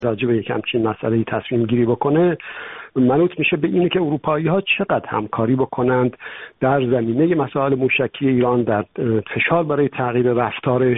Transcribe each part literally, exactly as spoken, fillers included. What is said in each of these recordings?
راجع به یک همچین مسئله تصمیم گیری بکنه، منوط میشه به اینه که اروپایی‌ها چقدر همکاری بکنند در زمینه مسائل موشکی ایران، در فشار برای تغییر رفتارش.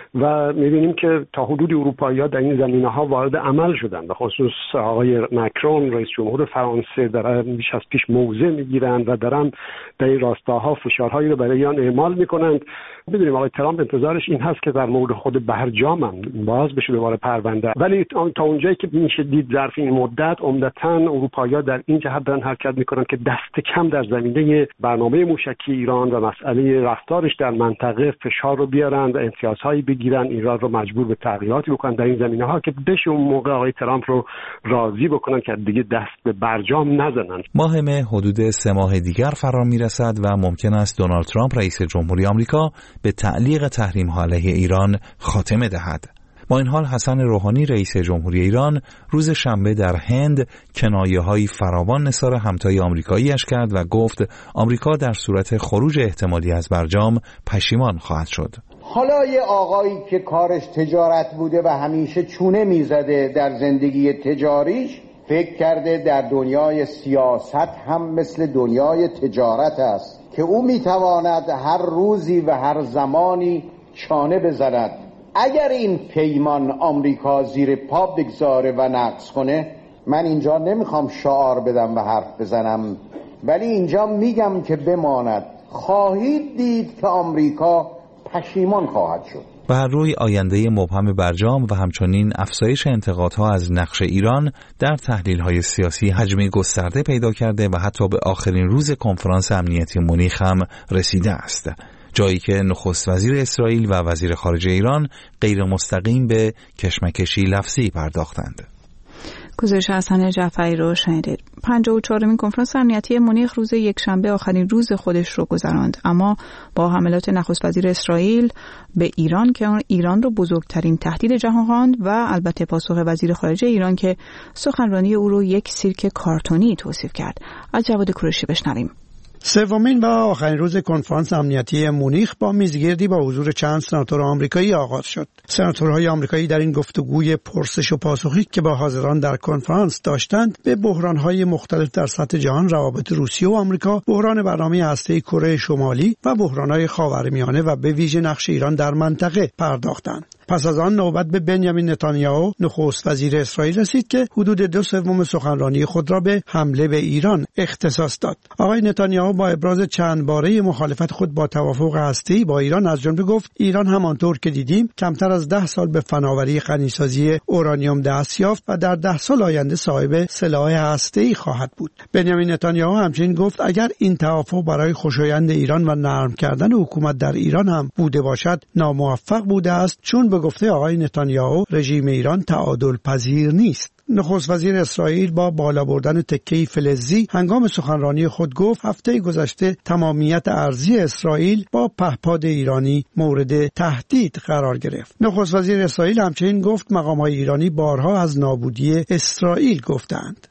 و میبینیم که تا حدودی اروپایی‌ها در این زمینه‌ها وارد عمل شدن. به خصوص آقای مکرون رئیس جمهور فرانسه دارن بیش از پیش موضع میگیرند و دارن در این راستاها فشارهایی رو برای ایران اعمال میکنند. می‌دونیم آقای ترامپ انتظارش این هست که در مورد خود برجام هم باز بشه دوباره پرونده، ولی تا اونجایی که میشه دید ظرف این مدت عمدتاً اروپایی‌ها در این جهت دارن حرکت میکنن که دست کم در زمینه برنامه موشکی ایران و مسئله رفتارش در منطقه فشار رو بیارن و امتیازهایی بگیرن، ایران رو مجبور به تغییراتی بکنن در این زمینه‌ها که بشه اون موقع آقای ترامپ رو راضی بکنن که دیگه دست به برجام نزنن. ماه مه حدود سه ماه دیگر فرا میرسد و ممکن است دونالد ترامپ رئیس جمهوری آمریکا به تعلیق تحریم‌ها علیه ایران خاتمه دهد. با این حال حسن روحانی رئیس جمهوری ایران روز شنبه در هند کنایه‌های فراوان نثار همتای آمریکایی‌اش کرد و گفت آمریکا در صورت خروج احتمالی از برجام پشیمان خواهد شد. حالا یه آقایی که کارش تجارت بوده و همیشه چونه میزده در زندگی تجاریش، فکر کرده در دنیای سیاست هم مثل دنیای تجارت است که او میتواند هر روزی و هر زمانی چانه بزند. اگر این پیمان آمریکا زیر پا بگذاره و نقض کنه، من اینجا نمیخوام شعار بدم و حرف بزنم، ولی اینجا میگم که بماند، خواهید دید که آمریکا پشیمان خواهد شد. و هر روی آینده مبهم برجام و همچنین افزایش انتقادها از نقش ایران در تحلیل‌های سیاسی حجمی گسترده پیدا کرده و حتی به آخرین روز کنفرانس امنیتی مونیخ هم رسیده است، جایی که نخست وزیر اسرائیل و وزیر خارجه ایران غیر مستقیم به کشمکشی لفظی پرداختند. گزارش حسن جعفری رو شنیدید. پنجاه و چهارمین کنفرانس امنیتی مونیخ روز یکشنبه آخرین روز خودش رو گذراند، اما با حملات نخست وزیر اسرائیل به ایران که ایران رو بزرگترین تهدید جهان خواند و البته پاسخ وزیر خارجه ایران که سخنرانی او رو یک سیرک کارتونی توصیف کرد. از جواد کوروشی بشنویم. سومین و آخرین روز کنفرانس امنیتی مونیخ با میزگردی با حضور چند سناتور آمریکایی آغاز شد. سناتورهای آمریکایی در این گفتگوی پرسش و پاسخی که با حاضران در کنفرانس داشتند، به بحران‌های مختلف در سطح جهان، روابط روسیه و آمریکا، بحران برنامه هسته‌ای کره شمالی و بحران‌های خاورمیانه و به ویژه نقش ایران در منطقه پرداختند. پس از آن نوبت به بنیامین نتانیاهو نخست وزیر اسرائیل رسید که حدود دو سوم سخنرانی خود را به حمله به ایران اختصاص داد. آقای نتانیاهو با ابراز چند باره مخالفت خود با توافق هسته‌ای با ایران از جمله گفت ایران همانطور که دیدیم کمتر از ده سال به فناوری غنیسازی اورانیوم دست یافت و در ده سال آینده صاحب سلاح هسته‌ای خواهد بود. بنیامین نتانیاهو همچنین گفت اگر این توافق برای خوشایند ایران و نرم کردن حکومت در ایران هم بوده باشد، ناموفق بوده است، چون به گفته آقای نتانیاهو رژیم ایران تعادل پذیر نیست. نخست وزیر اسرائیل با بالا بردن تکه‌ای فلزی هنگام سخنرانی خود گفت هفته گذشته تمامیت ارضی اسرائیل با پهپاد ایرانی مورد تهدید قرار گرفت. نخست وزیر اسرائیل همچنین گفت مقام‌های ایرانی بارها از نابودی اسرائیل گفتند.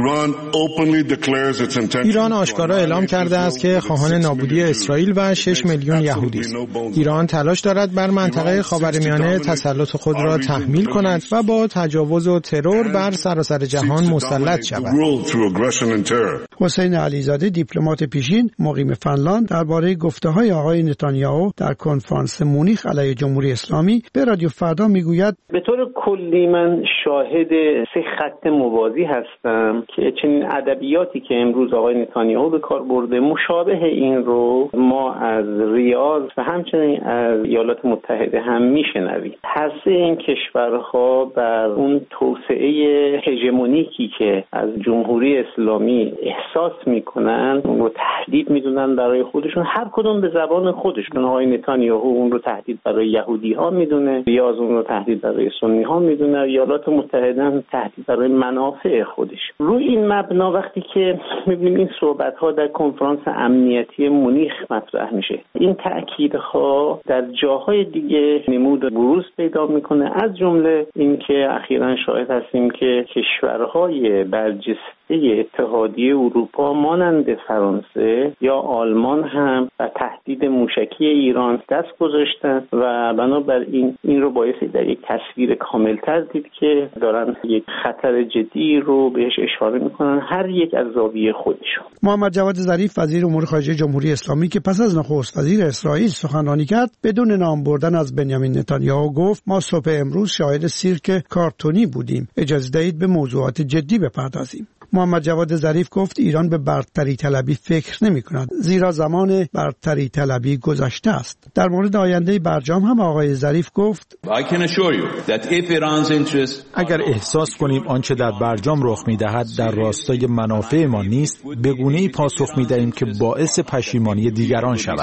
ایران آشکارا اعلام کرده است که خواهان نابودی اسرائیل و شش میلیون یهودی است. ایران تلاش دارد بر منطقه خاورمیانه تسلط خود را تحمیل کند و با تجاوز و ترور بر سراسر جهان مسلط شود. حسین علیزاده دیپلمات پیشین مقیم فنلاند درباره گفته‌های آقای نتانیاهو در کنفرانس مونیخ علیه جمهوری اسلامی به رادیو فردا میگوید به طور کلی من شاهد سه خط موازی هستم که چنین ادبیاتی که امروز آقای نتانیاهو به کار برده مشابه این رو ما از ریاض و همچنین از ایالات متحده هم میشنویم. هر سه این کشورها بر اون توسعه هژمونیکی که از جمهوری اسلامی احساس میکنن اون رو تهدید میدونن برای خودشون، هر کدوم به زبان خودشون. آقای نتانیاهو اون رو تهدید برای یهودی ها میدونه، ریاض اون رو تهدید برای سنی ها میدونه، ایالات متحده هم تهدید برای منافع خودش. روی این مبنا وقتی که می‌بینیم این صحبت‌ها در کنفرانس امنیتی مونیخ مطرح میشه، این تأکیدها در جاهای دیگه نمود بروز پیدا میکنه، از جمله اینکه اخیراً شاهد هستیم که کشورهای برجسته هسته اتحادیه اروپا مانند فرانسه یا آلمان هم و تهدید موشکی ایران دست گذاشتن و بنابراین این رو باعث در یک تصویر کاملتر دید که دارن یک خطر جدی رو بهش اشاره میکنن، هر یک از زاویه خودشون. محمد جواد ظریف وزیر امور خارجه جمهوری اسلامی که پس از نخست وزیر اسرائیل سخنرانی کرد بدون نام بردن از بنیامین نتانیاهو گفت ما صبح امروز شاهد سیرک کارتونی بودیم، اجازه دهید به موضوعات جدی بپردازیم. محمد جواد ظریف گفت ایران به برتری طلبی فکر نمی کند، زیرا زمان برتری طلبی گذشته است. در مورد آینده برجام هم آقای ظریف گفت اگر احساس کنیم آنچه در برجام رخ می دهد در راستای منافع ما نیست، به گونه‌ای پاسخ می دهیم که باعث پشیمانی دیگران شود.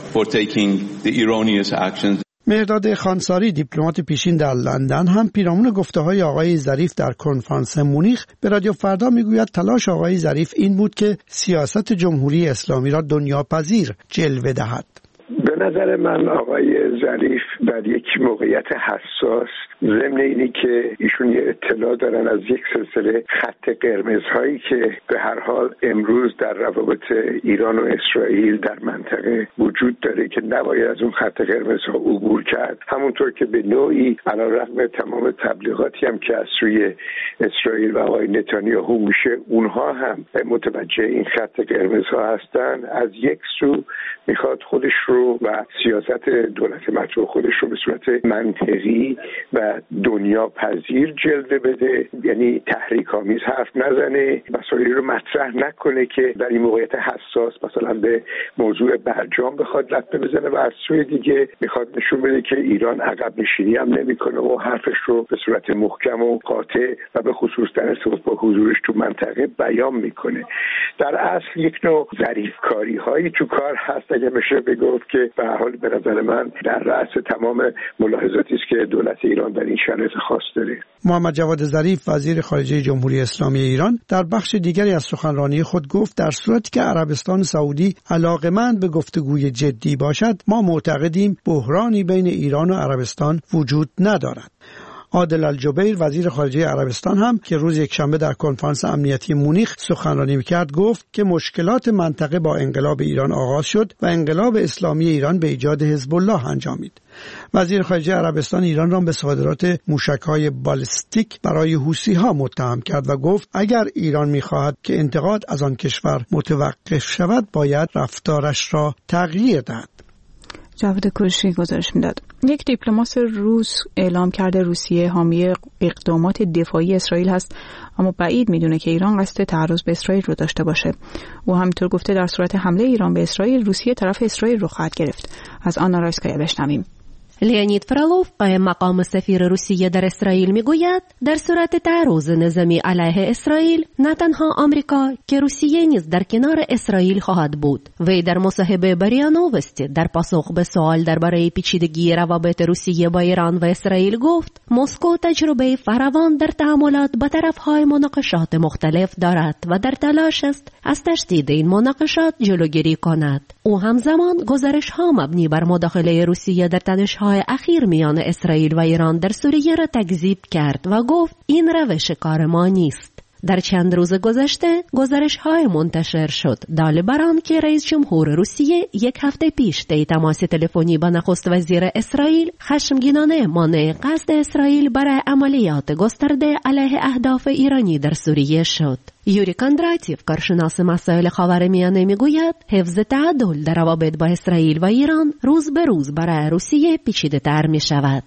مهرداد خانساری دیپلمات پیشین در لندن هم پیرامون گفته‌های آقای ظریف در کنفرانس مونیخ به رادیو فردا میگوید تلاش آقای ظریف این بود که سیاست جمهوری اسلامی را دنیاپذیر جلوه دهد. به نظر من آقای ظریف در یک موقعیت حساس، ضمن اینی که ایشون یه اطلاع دارن از یک سلسله خط قرمزهایی که به هر حال امروز در روابط ایران و اسرائیل در منطقه وجود داره که نباید از اون خط قرمزها عبور کرد، همونطور که به نوعی علیرغم تمام تبلیغاتی هم که از سوی اسرائیل و آقای نتانیاهو میشه، اونها هم متوجه این خط قرمزها هستن. از یک سو میخواد خودش رو و سیاست دولت مطبوع خودش رو به صورت منطقی و دنیا پذیر جلوه بده، یعنی تحریک آمیز حرف نزنه، مسائلی رو مطرح نکنه که در این موقعیت حساس مثلا به موضوع برجام بخواد لطمه بزنه و از سوی دیگه میخواد نشون بده که ایران عقب نشینی هم نمیکنه و حرفش رو به صورت محکم و قاطع و به خصوص در ارتباط با حضورش تو منطقه بیان میکنه. در اصل یک نوع ظریفکاری هایی تو کار هست، اگه میشه بگفت که به هر حال به نظر من در رأس تمام ملاحظاتی است که دولت ایران در این شرایط خاص داره. محمد جواد ظریف وزیر خارجه جمهوری اسلامی ایران در بخش دیگری از سخنرانی خود گفت در صورتی که عربستان سعودی علاقه‌مند به گفتگوی جدی باشد، ما معتقدیم بحرانی بین ایران و عربستان وجود ندارد. عادل الجبیر وزیر خارجه عربستان هم که روز یکشنبه در کنفرانس امنیتی مونیخ سخنرانی می‌کرد گفت که مشکلات منطقه با انقلاب ایران آغاز شد و انقلاب اسلامی ایران به ایجاد حزب الله انجامید. وزیر خارجه عربستان ایران را به صادرات موشک‌های بالستیک برای حوثی‌ها متهم کرد و گفت اگر ایران می‌خواهد که انتقاد از آن کشور متوقف شود باید رفتارش را تغییر دهد. جاوید کوروشی گزارش میداد. یک دیپلمات روس اعلام کرده روسیه حامی اقدامات دفاعی اسرائیل هست، اما بعید میدونه که ایران قصد تعرض به اسرائیل رو داشته باشه. او همینطور گفته در صورت حمله ایران به اسرائیل، روسیه طرف اسرائیل رو خواهد گرفت. از آنا رایسکایا بشنویم. لئونید فرالوف قائم مقام سفیر روسیه در اسرائیل میگوید در صورت تعرض نظامی علیه اسرائیل نه تنها آمریکا که روسیه نیز در کنار اسرائیل خواهد بود. وی در مصاحبه با ریا نووستی در پاسخ به سوال درباره پیچیدگی روابط روسیه با ایران و اسرائیل گفت مسکو تجربه فراوان در تعاملات با طرف‌های مناقشات مختلف دارد و در تلاش است از تشدید این مناقشات جلوگیری کند. او همزمان گزارش‌ها مبنی بر مداخله روسیه در تنش‌های اخیر میان اسرائیل و ایران در سوریه را تکذیب کرد و گفت این روش کار ما نیست. در چند روز گذشته گزارش‌های منتشر شد دال بر آن که رئیس جمهور روسیه یک هفته پیش طی تماس تلفنی با نخست وزیر اسرائیل خشمگینانه مانع قصد اسرائیل برای عملیات گسترده علیه اهداف ایرانی در سوریه شد. یوری کاندراتیف کارشناس مسائل خاورمیانه میگوید حفظ تعادل در روابط با اسرائیل و ایران روز به روز برای روسیه پیچیده تر می شود.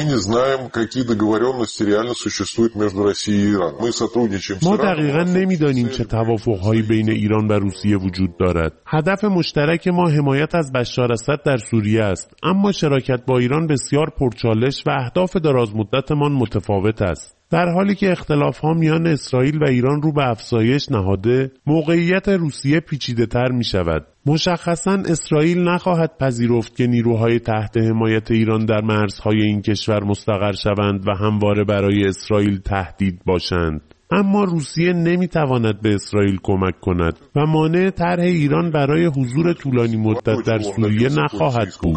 ما دقیقاً نمیدانیم چه توافق‌هایی بین ایران و روسیه وجود دارد. هدف مشترک ما حمایت از بشار اسد در سوریه است، اما شراکت با ایران بسیار پرچالش و اهداف درازمدتمان متفاوت است. در حالی که اختلاف‌ها میان اسرائیل و ایران رو به افزایش نهاده، موقعیت روسیه پیچیده‌تر می‌شود. مشخصاً اسرائیل نخواهد پذیرفت که نیروهای تحت حمایت ایران در مرزهای این کشور مستقر شوند و همواره برای اسرائیل تهدید باشند. اما روسیه نمیتواند به اسرائیل کمک کند و مانع طرح ایران برای حضور طولانی مدت در سوریه نخواهد بود.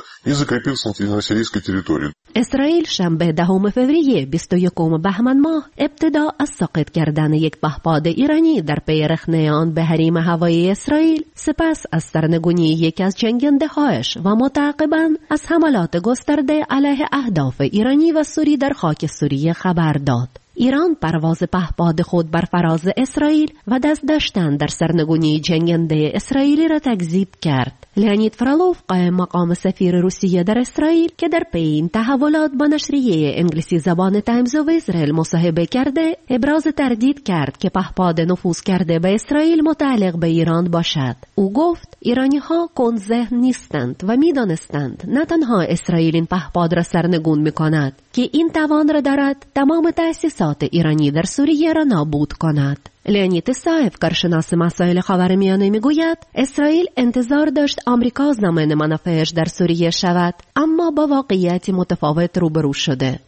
اسرائیل شنبه دهم فوریه بیست و یکم بهمن ماه ابتدا از ساقط کردن یک پهپاد ایرانی در پی رخنه آن به حریم هوایی اسرائیل، سپس از سرنگونی یکی از جنگنده‌هایش و متعاقباً از حملات گسترده علیه اهداف ایرانی و سوری در خاک سوریه خبر داد. ایران پرواز پهپاد خود بر فراز اسرائیل و دست داشتن در سرنگونی جنگنده اسرائیلی را تکذیب کرد. لئونید فرالوف قائم مقام سفیر روسیه در اسرائیل که در پی این تحولات با نشریه انگلیسی زبان تایمز آف اسرائیل مصاحبه کرده، ابراز تردید کرد که پهپاد نفوذ کرده به اسرائیل متعلق به ایران باشد. او گفت ایرانی‌ها کندذهن نیستند و می‌دانستند نه تنها اسرائیل این پهپاد را سرنگون می‌کند که این توان را دارد تمام تأسیسات ایرانی در سوریه را نابود کند. لئونید سایف، کارشناس مسائل خاورمیانه، میگوید اسرائیل انتظار داشت آمریکا ضامن منافعش در سوریه شود، اما با واقعیتی متفاوت روبرو شده.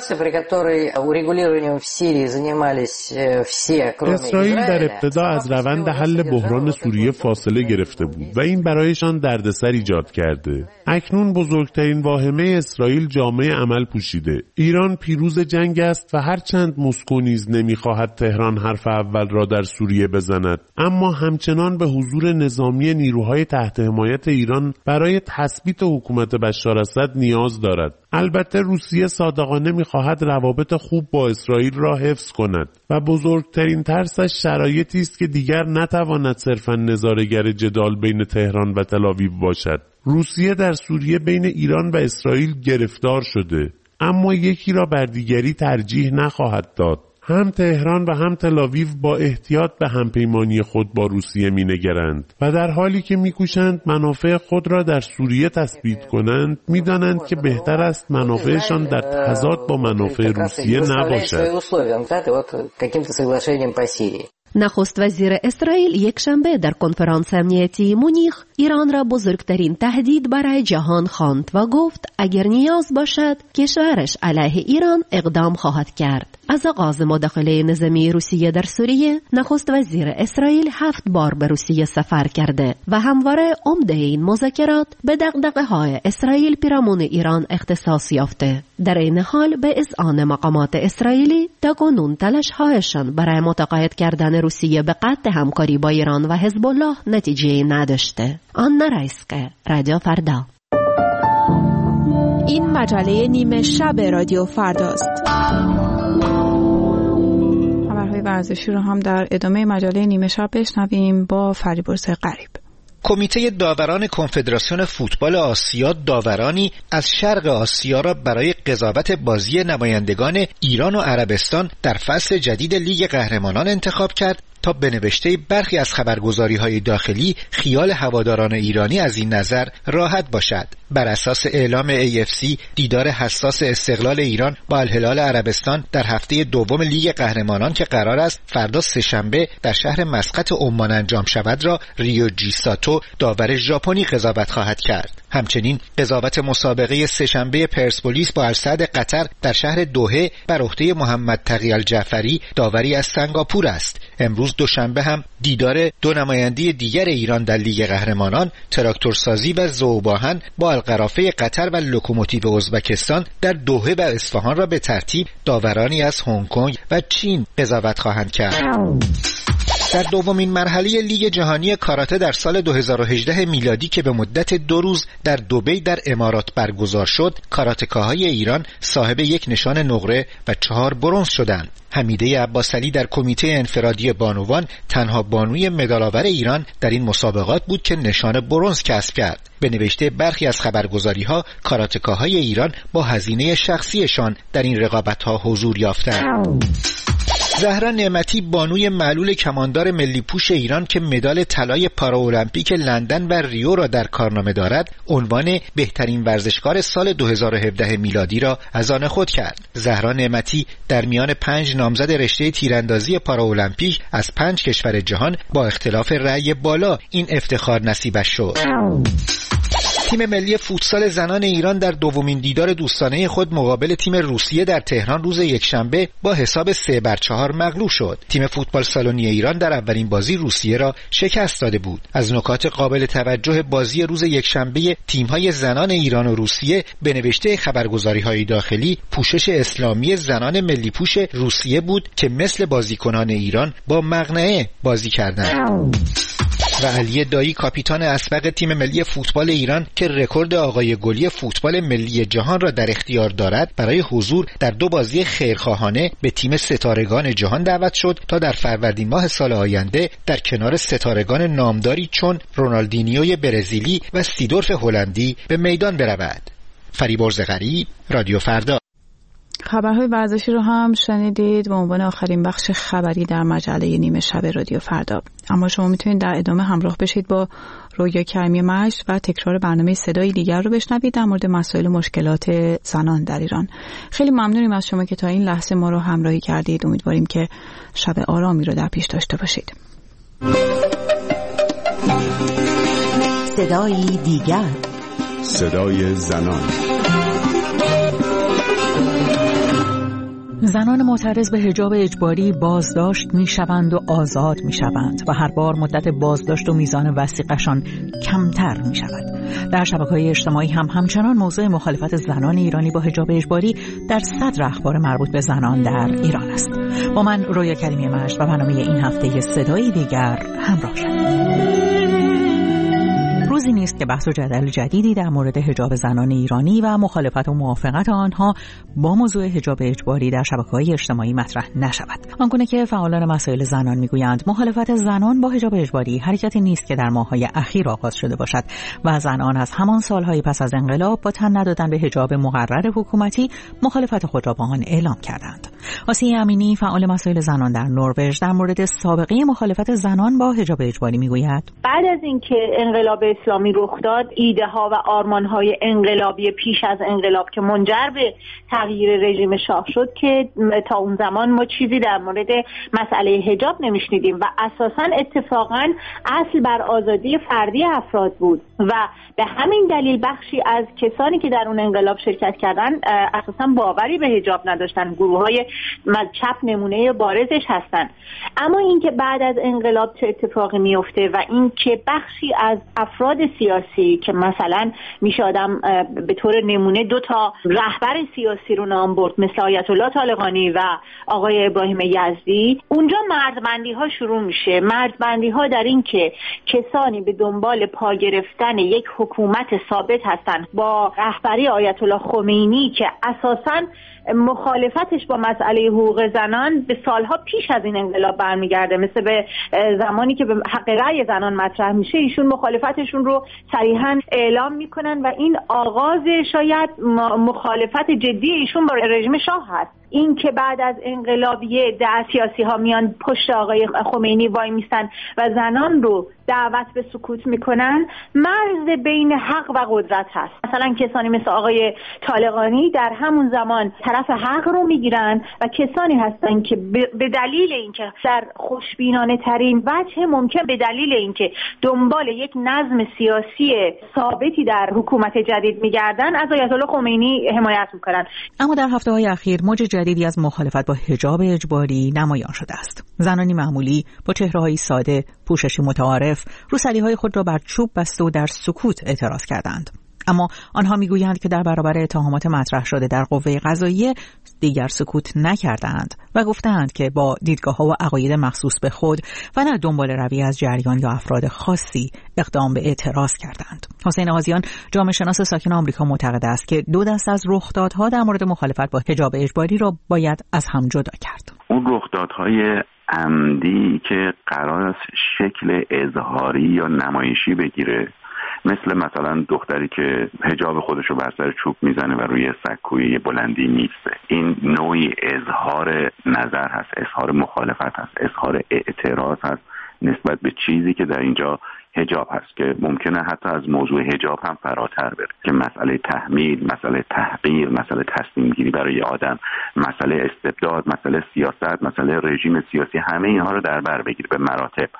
اسرائیل در ابتدا از روند حل بحران سوریه فاصله گرفته بود و این برایشان دردسر ایجاد کرده. اکنون بزرگترین واهمه اسرائیل جامعه عمل پوشیده. ایران پیروز جنگ است و هرچند مسکو نیز نمیخواهد تهران حرف اول را در سوریه بزند، اما همچنان به حضور نظامی نیروهای تحت حمایت ایران برای تثبیت حکومت بشار اسد نیاز دارد. البته روسیه صادقانه می‌خواهد روابط خوب با اسرائیل را حفظ کند و بزرگترین ترسش شرایطی است که دیگر نتواند صرفاً نظاره‌گر جدال بین تهران و تل‌آویو باشد. روسیه در سوریه بین ایران و اسرائیل گرفتار شده، اما یکی را بر دیگری ترجیح نخواهد داد. هم تهران و هم تل‌آویو با احتیاط به همپیمانی خود با روسیه می‌نگرند و در حالی که می‌کوشند منافع خود را در سوریه تثبیت کنند، می‌دانند که بهتر است منافعشان در تضاد با منافع روسیه نباشد. نخست وزیر اسرائیل یک شنبه در کنفرانس امنیتی مونیخ ایران را بزرگترین تهدید برای جهان خواند و گفت اگر نیاز باشد کشورش علیه ایران اقدام خواهد کرد. از آغاز مداخله نظامی روسیه در سوریه، نخست وزیر اسرائیل هفت بار به روسیه سفر کرده و همواره عمده این مذاکرات به دغدغه‌های اسرائیل پیرامون ایران اختصاص یافته. در این حال به اذعان مقامات اسرائیلی تاکنون تلاش‌هایشان برای متقاعد کردن روسیه به قطع همکاری با ایران و حزب الله نتیجه نداشته. آنا رایسکه، رادیو فردا. این مجله نیمه شب رادیو فرداست. خبرهای ورزشی رو هم در ادامه مجله نیمه شب بشنویم با فریبرز غریب. کمیته داوران کنفدراسیون فوتبال آسیا داورانی از شرق آسیا را برای قضاوت بازی نمایندگان ایران و عربستان در فصل جدید لیگ قهرمانان انتخاب کرد تا به نوشته برخی از خبرگزاری‌های داخلی خیال هواداران ایرانی از این نظر راحت باشد. بر اساس اعلام ای اف سی، دیدار حساس استقلال ایران با الهلال عربستان در هفته دوم لیگ قهرمانان که قرار است فردا سه‌شنبه در شهر مسقط عمان انجام شود را ریوجی ساتو داور ژاپنی قضاوت خواهد کرد. همچنین قضاوت مسابقه سه‌شنبه پرسپولیس با السعد قطر در شهر دوحه بر عهده محمد تقی الجعفری داوری از سنگاپور است. امروز دوشنبه هم دیدار دو نماینده دیگر ایران در لیگ قهرمانان، تراکتورسازی و ذوباهن با القرافه قطر و لوکوموتیو ازبکستان در دوحه و اصفهان را به ترتیب داورانی از هنگ کنگ و چین قضاوت خواهند کرد. در دومین مرحله لیگ جهانی کاراته در سال دو هزار و هجده میلادی که به مدت دو روز در دبی در امارات برگزار شد، کاراتکاهای ایران صاحب یک نشان نقره و چهار برنز شدند. حمیده عباسعلی در کمیته انفرادی بانوان تنها بانوی مدال‌آور ایران در این مسابقات بود که نشان برنز کسب کرد. به نوشته برخی از خبرگزاری‌ها، کاراتکاهای ایران با هزینه شخصیشان در این رقابت‌ها حضور یافتند. زهرا نعمتی بانوی معلول کماندار ملی پوش ایران که مدال طلای پاراولمپیک لندن و ریو را در کارنامه دارد، عنوان بهترین ورزشکار سال دو هزار و هفده میلادی را از آن خود کرد. زهرا نعمتی در میان پنج نامزد رشته تیراندازی پاراولمپیک از پنج کشور جهان با اختلاف رأی بالا این افتخار نصیبش شد. تیم ملی فوتسال زنان ایران در دومین دیدار دوستانه خود مقابل تیم روسیه در تهران روز یکشنبه با حساب سه بر چهار مغلوب شد. تیم فوتبال سالنی ایران در اولین بازی روسیه را شکست داده بود. از نکات قابل توجه بازی روز یکشنبه تیم‌های زنان ایران و روسیه به نوشته خبرگزاری‌های داخلی پوشش اسلامی زنان ملی پوش روسیه بود که مثل بازیکنان ایران با مقنعه بازی کردند. و علی دایی کاپیتان اسبق تیم ملی فوتبال ایران که رکورد آقای گلی فوتبال ملی جهان را در اختیار دارد برای حضور در دو بازی خیرخواهانه به تیم ستارگان جهان دعوت شد تا در فروردین ماه سال آینده در کنار ستارگان نامداری چون رونالدینیوی برزیلی و سیدورف هلندی به میدان برود. فریبرز غریب، رادیو فردا. خبرهای ورزشی رو هم شنیدید به عنوان آخرین بخش خبری در مجله نیمه شب رادیو فردا. اما شما میتونید در ادامه همراه بشید با رویا کریمی مجد و تکرار برنامه صدای دیگر رو بشنوید در مورد مسائل مشکلات زنان در ایران. خیلی ممنونیم از شما که تا این لحظه ما رو همراهی کردید. امیدواریم که شب آرامی رو در پیش داشته باشید. صدای دیگر، صدای زنان. زنان معترض به حجاب اجباری بازداشت میشوند و آزاد میشوند و هر بار مدت بازداشت و میزان وثیقه‌شان کمتر میشود. در شبکه‌های اجتماعی هم همچنان موضوع مخالفت زنان ایرانی با حجاب اجباری در صدر اخبار مربوط به زنان در ایران است. با من رویا کریمی مجد و برنامه این هفته صدای دیگر همراه شد. روزی نیست که بحث و جدل جدیدی در مورد حجاب زنان ایرانی و مخالفت و موافقت آنها با موضوع حجاب اجباری در شبکه‌های اجتماعی مطرح نشود. آنگونه که فعالان مسائل زنان میگویند مخالفت زنان با حجاب اجباری حرکتی نیست که در ماه‌های اخیر آغاز شده باشد و زنان از همان سالهای پس از انقلاب با تن ندادن به حجاب مقرر حکومتی مخالفت خود را با آن اعلام کردند. آسیه امینی فعال مسائل زنان در نروژ در مورد سابقه مخالفت زنان با حجاب اجباری میگوید بعد از اینکه انقلاب اسلامی رخ داد، ایده ها و آرمان های انقلابی پیش از انقلاب که منجر به تغییر رژیم شاه شد که تا اون زمان ما چیزی در مورد مسئله حجاب نمیشنیدیم و اساساً اتفاقاً اصل بر آزادی فردی افراد بود و به همین دلیل بخشی از کسانی که در اون انقلاب شرکت کردن اساساً باوری به حجاب نداشتن. گروه های چپ نمونه بارزش هستن. اما اینکه بعد از انقلاب چه اتفاقی میفته و اینکه بخشی از افراد سیاسی که مثلا میشه آدم به طور نمونه دو تا رهبر سیاسی رو نام برد مثل آیت الله طالقانی و آقای ابراهیم یزدی، اونجا مردبندی ها شروع میشه. مردبندی ها در این که کسانی به دنبال پا گرفتن یک حکومت ثابت هستن با رهبری آیت الله خمینی که اساساً مخالفتش با مسئله حقوق زنان به سالها پیش از این انقلاب برمیگرده. مثل به زمانی که به حق رأی زنان مطرح میشه ایشون مخالفتشون رو صریحاً اعلام میکنن و این آغاز شاید مخالفت جدی ایشون با رژیم شاه هست. این که بعد از انقلابیه ده سیاسی ها میان پشت آقای خمینی وای میستن و زنان رو دعوت به سکوت میکنن، مرز بین حق و قدرت هست. مثلا کسانی مثل آقای طالقانی در همون زمان طرف حق رو میگیرن و کسانی هستن که به دلیل اینکه در خوشبینانه ترین وجه ممکن به دلیل اینکه دنبال یک نظم سیاسی ثابتی در حکومت جدید میگردن از آیت الله خمینی حمایت میکنن. اما در هفته‌های اخیر موج جدیدی از مخالفت با حجاب اجباری نمایان شده است. زنانی معمولی با چهره‌های ساده، پوششی متعارف، روسری‌های خود را بر چوب بسته و در سکوت اعتراض کردند. اما آنها میگویند که در برابر اتهامات مطرح شده در قوه قضاییه دیگر سکوت نکردند و گفتند که با دیدگاه‌ها و عقاید مخصوص به خود و نه دنبال روی از جریان یا افراد خاصی اقدام به اعتراض کردند. حسین آذیان جامعه شناس ساکن آمریکا معتقد است که دو دست از رخدادها در مورد مخالفت با حجاب اجباری را باید از هم جدا کرد. اون رخدادهای عمدی که قرار است شکل اظهاری یا نمایشی بگیره، مثل مثلا دختری که حجاب خودش رو بر سر چوب میزنه و روی سکوی بلندی میسته، این نوعی اظهار نظر هست، اظهار مخالفت هست، اظهار اعتراض هست نسبت به چیزی که در اینجا حجاب هست که ممکنه حتی از موضوع حجاب هم فراتر بره که مسئله تحمیل، مسئله تحقیر، مسئله تصمیم گیری برای آدم، مسئله استبداد، مسئله سیاست، مسئله رژیم سیاسی، همه اینها رو در بر بگیره به مراتب.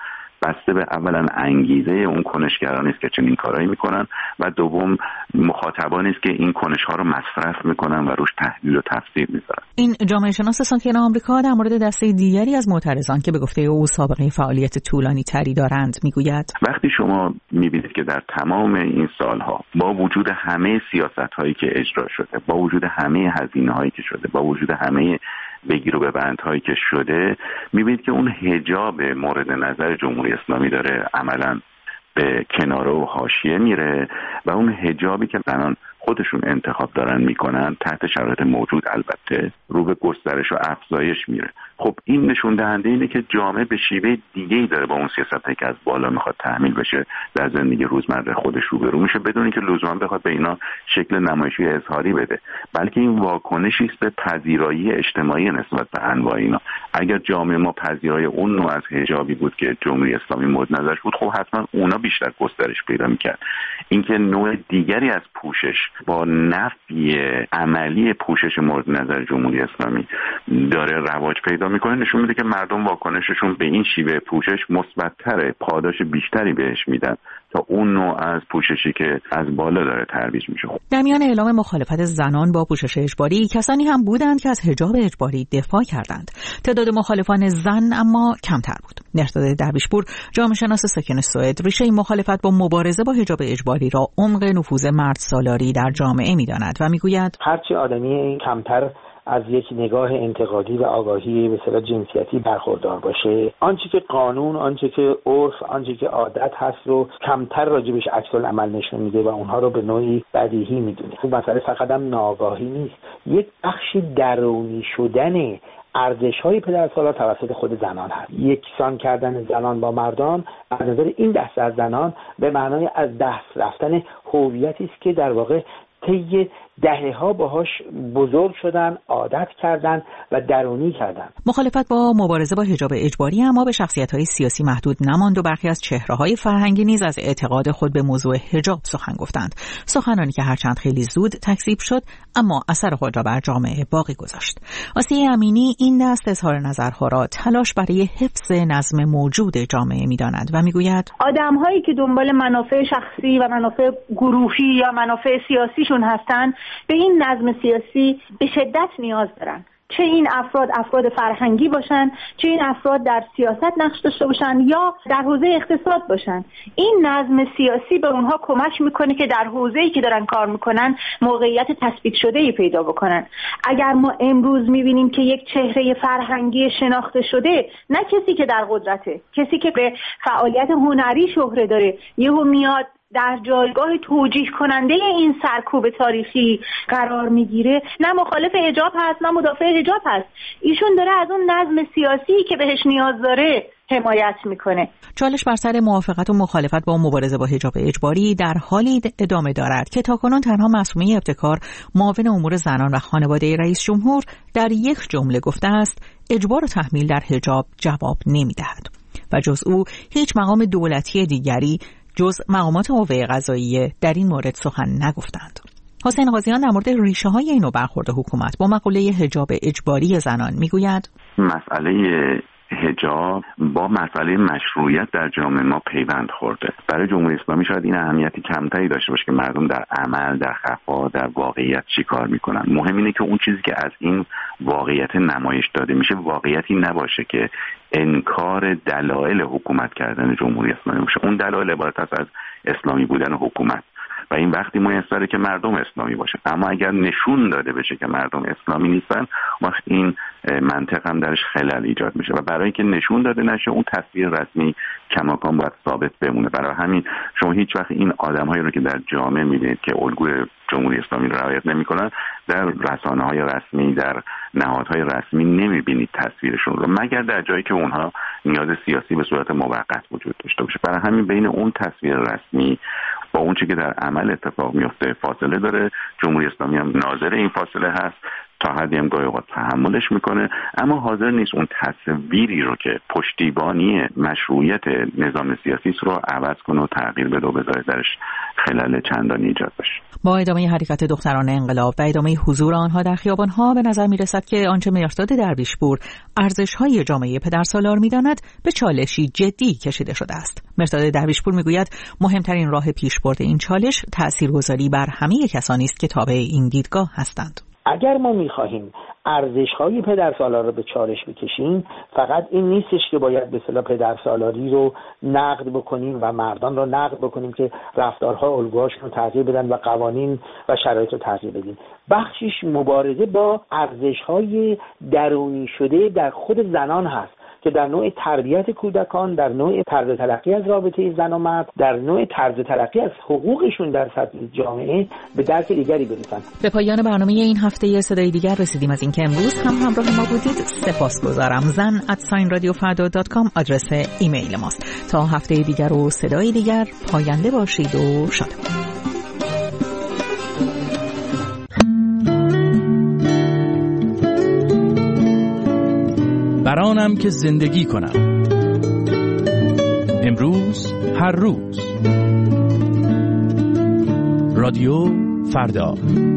بسته به اولا انگیزه اون کنشگرانی است که چنین کارایی میکنن و دوم مخاطبانی است که این کنش ها رو مصرف میکنن و روش تحلیل و تفسیر میذارن. این جامعه شناس ساکن آمریکا در مورد دسته دیگری از معترضان که به گفته او سابقه فعالیت طولانی تری دارند میگوید وقتی شما میبینید که در تمام این سالها با وجود همه سیاست هایی که اجرا شده، با وجود همه هزینه هایی که شده، با وجود همه بگیر و ببند هایی که شده، میبینید که اون حجاب مورد نظر جمهوری اسلامی داره عملاً به کناره و حاشیه میره و اون حجابی که زنان خودشون انتخاب دارن میکنن تحت شرایط موجود البته رو به گسترش و افزایش میره. خب این نشون دهنده اینه که جامعه به شیوه دیگه‌ای داره با اون سیاستایی که از بالا میخواد تحمیل بشه در زندگی روزمره خودش روبرو میشه، بدون اینکه لزوما بخواد به اینا شکل نمایشی اظهاری بده، بلکه این واکنشی است به پذیرایی اجتماعی نسبت به انواع اینا. اگر جامعه ما پذیرای اون نوع از حجابی بود که جمهوری اسلامی مورد نظرش بود، خب حتما اونا بیشتر گسترش پیدا میکرد. اینکه نوع دیگری از پوشش با نفی عملی پوشش مورد نظر جمهوری اسلامی داره رواج پیدا میکنه نشون میده که مردم واکنششون به این شیوه پوشش مثبت‌تره، پاداش بیشتری بهش میدن تا اون نوع از پوششی که از بالا داره ترویج میشه. در میان اعلام مخالفت زنان با پوشش اجباری کسانی هم بودند که از حجاب اجباری دفاع کردند. تعداد مخالفان زن اما کمتر بود. مهرداد درویشپور جامعه شناس ساکن سوئد ریشه مخالفت با مبارزه با حجاب اجباری را عمق نفوذ مرد سالاری در جامعه می‌داند و میگوید هرچی آدمی کمتر از یک نگاه انتقادی و آگاهی به اصطلاح جنسیتی برخوردار باشه، آنچه که قانون، آنچه که عرف، آنچه که عادت هست رو کمتر راجبش عکس العمل نشون میده و اونها رو به نوعی بدیهی میدونه. خب مسئله فقط هم ناآگاهی نیست، یک بخشی درونی شدن ارزش‌های پدرسالار توسط خود زنان هست. یکسان کردن زنان با مردان از نظر این دسته از زنان به معنای از دست رفتن هویتی است که در واقع طی دهه‌ها باهاش بزرگ شدن، عادت کردن و درونی کردن. مخالفت با مبارزه با حجاب اجباری اما به شخصیت‌های سیاسی محدود نماند و برخی از چهره‌های فرهنگی نیز از اعتقاد خود به موضوع حجاب سخن گفتند. سخنانی که هرچند خیلی زود تکذیب شد اما اثر خود را بر جامعه باقی گذاشت. آسیه امینی این دست اظهار نظرها را تلاش برای حفظ نظم موجود جامعه می‌داند و می‌گوید آدم‌هایی که دنبال منافع شخصی و منافع گروهی یا منافع سیاسیشون هستند به این نظم سیاسی به شدت نیاز دارن. چه این افراد افراد فرهنگی باشن، چه این افراد در سیاست نقش داشته باشن یا در حوزه اقتصاد باشن، این نظم سیاسی به اونها کمک میکنه که در حوزه‌ای که دارن کار میکنن موقعیت تثبیت شده‌ای پیدا بکنن. اگر ما امروز میبینیم که یک چهره فرهنگی شناخته شده، نه کسی که در قدرته، کسی که به فعالیت هنری شهره داره، یهو میاد در جایگاه توجیه کننده این سرکوب تاریخی قرار میگیره، نه مخالف حجاب هست نه مدافع حجاب هست. ایشون داره از اون نظم سیاسی که بهش نیاز داره حمایت میکنه. چالش بر سر موافقت و مخالفت با مبارزه با حجاب اجباری در حالی ادامه دارد که تاکنون تنها معصومه ابتکار معاون امور زنان و خانواده رئیس جمهور در یک جمله گفته است اجبار و تحمیل در حجاب جواب نمیدهد و جز او هیچ مقام دولتی دیگری جز مقامات قوه قضاییه در این مورد سخن نگفتند. حسین قاضیان در مورد ریشه های این نوع برخورد حکومت با مقوله حجاب اجباری زنان میگوید مسئله حجاب با مسئله مشروعیت در جامعه ما پیوند خورده. برای جمهوری اسلامی شاید این اهمیتی کمتری داشته باشه که مردم در عمل، در خفا، در واقعیت چی کار میکنن. مهم اینه که اون چیزی که از این واقعیت نمایش داده میشه واقعیتی نباشه که انکار دلایل حکومت کردن جمهوری اسلامی باشه. اون دلایل عبارت است از اسلامی بودن حکومت و این وقتی میسره که مردم اسلامی باشه. اما اگر نشون داده بشه که مردم اسلامی نیستن، وقت این منطق هم درش خلل ایجاد میشه و برای اینکه نشون داده نشه اون تصویر رسمی کماکان باید ثابت بمونه. برای همین شما هیچ وقت این آدم‌هایی رو که در جامعه می‌بینید که الگوی جمهوری اسلامی رو رعایت نمی‌کنن در رسانه‌های رسمی، در نهادهای رسمی نمی‌بینید تصویرشون رو، مگر در جایی که اونها نیاز سیاسی به صورت موقت وجود داشته باشه. برای همین بین اون تصویر رسمی با اون چیزی که در عمل اتفاق میفته فاصله داره. جمهوری اسلامی هم ناظر این فاصله هست تا حدی هم گاهی اوقات تحملش میکنه، اما حاضر نیست اون تصویری رو که پشتیبانی مشروعیت نظام سیاسی رو عوض کنه و تغییر بده و بذاره درش خلل چندانی ایجاد بشه. با ادامه حرکت دختران انقلاب و ادامه حضور آنها در خیابان‌ها به نظر می‌رسد که آنچه مهرداد درویشپور ارزش‌های جامعه پدرسالار می‌داند به چالشی جدی کشیده شده است. مهرداد درویشپور می‌گوید مهمترین راه پیشبرد این چالش تأثیرگذاری بر همه کسانی است که تابع این دیدگاه هستند. اگر ما می‌خواهیم ارزش‌های پدرسالار رو به چالش بکشیم، فقط این نیستش که باید به اصطلاح پدرسالاری رو نقد بکنیم و مردان رو نقد بکنیم که رفتارها الگوهاشون رو تغییر بدن و قوانین و شرایط رو تغییر بدیم. بخشش مبارزه با ارزش‌های درونی شده در خود زنان هست که در نوع تربیت کودکان، در نوع طرز تلقی از رابطه زن و مرد، در نوع طرز تلقی از حقوقشون در سطح جامعه به درک دیگری برسن. به پایان برنامه این هفته صدای دیگر رسیدیم. از اینکه امروز هم همراه ما بودید سپاسگزارم. زن ات ساین رادیو فردا دات کام آدرس ایمیل ماست. تا هفته دیگر و صدای دیگر پاینده باشید و شاد. برانم که زندگی کنم، امروز هر روز. رادیو فردا.